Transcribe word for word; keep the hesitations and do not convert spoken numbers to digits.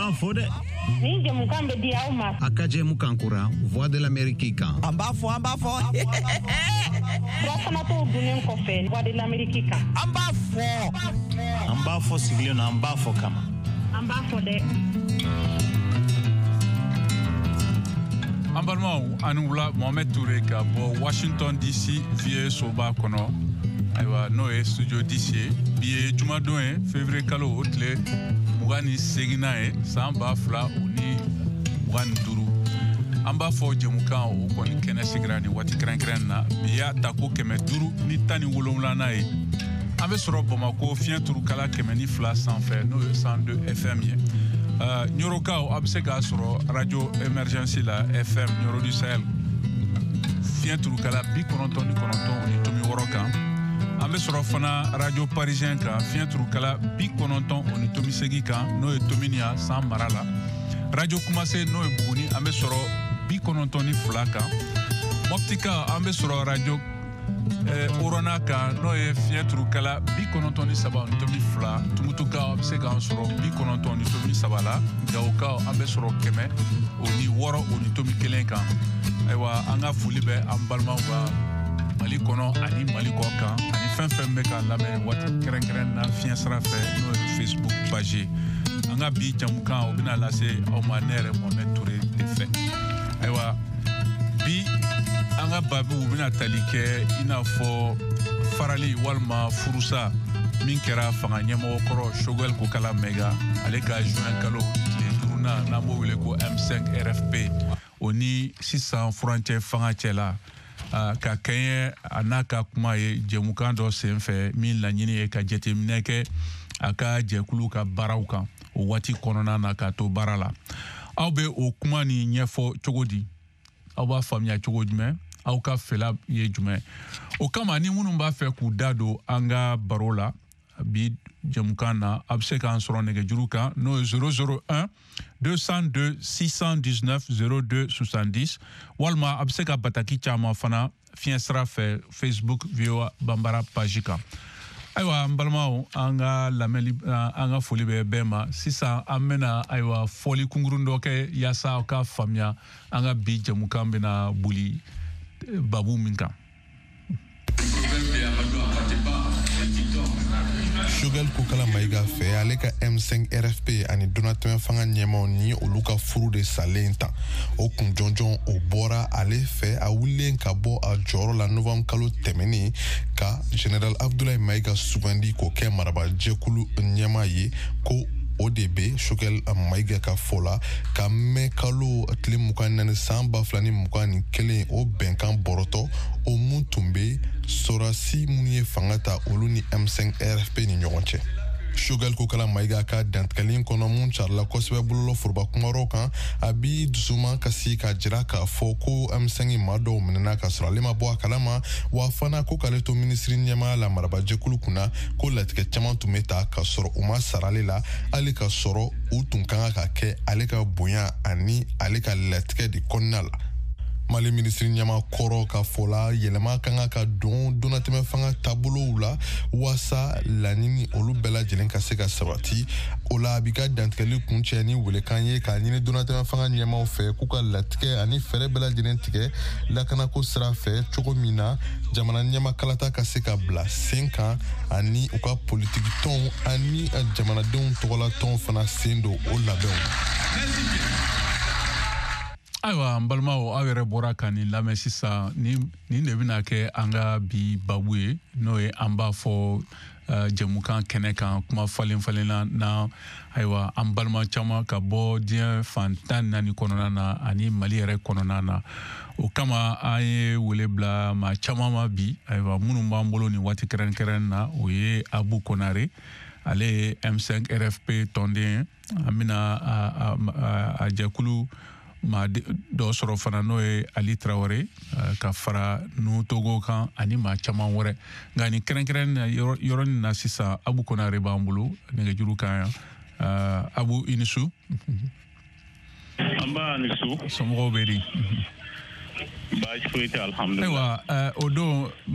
Jemukan fode. Ni Jemukan be dia uma. Aka Jemukan kura, voix de l'Amérique kan. Amba fo, amba fo. Rafana to bunen ko fe, voix de l'Amérique kan. Amba fo. Amba fo sigle na amba fo kama. Amba fode. Ambalma anula Mohamed Touré ka bo Washington D C vie soba kono. Aywa no e studio D C biye juma don février kalo otle mugani segina e samba fla uni mugani duru amba fo Jemukan o kon kene sigrani wati kran kran na biya tako keme duru ni tani wolonla na e ambe soro Bamako fien turu kala keme ni fla sans faire no cent deux F M ye uh, Nyoroka o absega soro radio emergency la F M Nyoro du Sahel fien turu kala bi kononton ni kononton ni tomi worokan ambe soro fana radio parisien ka fien turu kala bi kononton oni tomi segi kan no e tominia san marala radio kumase no e buguni ambe soro bi kononton ni flaka moptika ambe soro radio eh, orona ka no e fien turu kala bi kononton ni saba oni tomi fla tumutuka ambe sega soro bi kononton ni tomi sabala gauka ambe soro keme oni woro oni tomi kelenka aywa anga fulibe ambalma wa Mali kono ani Mali ko kan ani fɛn fɛn bɛ ka lamɛn waati kɛrɛnkɛrɛn na fiɲɛ sira fɛ n'o ye Facebook page an ka bi Jemukan o bɛna lase aw ma ne yɛrɛ Mohamed Touré de fɛ ayiwa bi an ka baabu u bɛna tali kɛ i n'a fɔ farali walima furusa min kɛra fanga ɲɛmɔgɔ kɔrɔ Choguel Kokala Mayiga ale ka juin kalo tile duurunan n'an b'o wele ko M cinq R F P o ni sisan furancɛ fanga cɛla Uh, ka kɛɲɛ a n'a ka kuma ye Jemukan dɔ senfɛ min laɲini ye ka jateminɛ kɛ a ka jɛkulu ka baaraw kan o waati kɔnɔna na ka to baara la aw bɛ o kuma ni ɲɛfɔ cogo di aw b'a faamuya cogo jumɛn aw ka fɛla ye jumɛn o kama ni minnu b'a fɛ k'u da don an ka baro la bi Jemukan na a bɛ se k'an sɔrɔ nɛgɛjuru kan n'o ye zéro zéro un deux cent deux six cent dix-neuf zéro deux soixante-dix walima a bɛ se ka bataki caman fana fiɲɛ sira fɛ Facebook V O A Bambara page kan ayiwa n balimaw an ka lamɛnli an ka foli bɛ bɛɛ ma sisan an bɛna ayiwa fɔli kunkurun dɔ kɛ yaasa aw ka faamuya an ka bi Jemukan bɛna boli babu min kan. Choguel Kokala Mayiga fɛ ale ka M cinq R F P ani donatɛmɛ fanga ɲɛmaw ni olu ka furu de salen tan o kun jɔnjɔn o bɔra ale fɛ a wulilen ka bɔ a jɔyɔrɔ la novembre kalo tɛmɛnen ka General Abdoulaye Mayiga sugandi k'o kɛ marabajɛkulu ɲɛma ye ko o de bɛ Choguel Mayiga ka fɔ la ka mɛn kalo tile mugan ni naani san ba fila ni mugan ni kelen o bɛnkan bɔrɔtɔ o mun tun bɛ sɔrɔsi minnu ye fanga ta olu ni M cinq R F P ni ɲɔgɔn cɛ. Choguel Kokala Mayiga ka dantigɛli kɔnɔ mun carila kosɛbɛ bololɔ foroba kumarow kan a bi dusuma kasi ka jira k'a fɔ ko M cinq maa dɔw minɛna ka sɔrɔ ale ma bɔ a kalama wa fana ko k'ale to minisiri ɲɛmaa la marabajɛkulu kunna ko latigɛ caman tun bɛ ta ka sɔrɔ u ma sara ale la hali ka sɔrɔ u tun kan ka kɛ ale ka bonya ani ale ka latigɛ de kɔnɔna la. Mali ministri ɲɛma kɔrɔ ka fɔ la yɛlɛma kan ka don donatɛmɛ fanga taabolow la waasa laɲini olu bɛɛ lajɛlen ka se ka sabati o la a b'i ka dantigɛli kuncɛ ni welekan ye k'a ɲini donatɛmɛ fanga ɲɛmaw fɛ k'u ka latigɛ ani fɛɛrɛ bɛɛ lajɛlen tigɛ lakanako sira fɛ cogo min na jamana ɲɛma kalata ka se ka bila sen kan ani u ka politiki tɔnw ani jamanadenw tɔgɔla tɔnw fana sen don o labɛnw. Ayiwa n balimaw aw yɛrɛ bɔra ka nin lamɛn sisan nin nin de bɛna kɛ an ka bi babu ye n'o ye an b'a fɔ Jemukan kɛnɛ kan kuma falen falenna na ayiwa an balima caman ka bɔ diɲɛ fan tan ni naani kɔnɔna na ani Mali yɛrɛ kɔnɔna na o kama an ye wele bila maa caman ma bi ayiwa minnu b'an bolo nin waati kɛrɛnkɛrɛn na o ye Abu Konare ale ye M cinq R F P tɔnden an bɛna a jɛkulu maa dɔ sɔrɔ fana n'o ye Ali Traoré ka fara Nu Togo kan ani maa caman wɛrɛ nka nin kɛrɛnkɛrɛn na yɔrɔnin na sisan Abu Konare b'an bolo nɛgɛjuru kan yan Abu i ni su. An b'a ni su. Somɔgɔw bɛ di. Baasi foyi tɛ alhamdulilayi. Ayiwa o don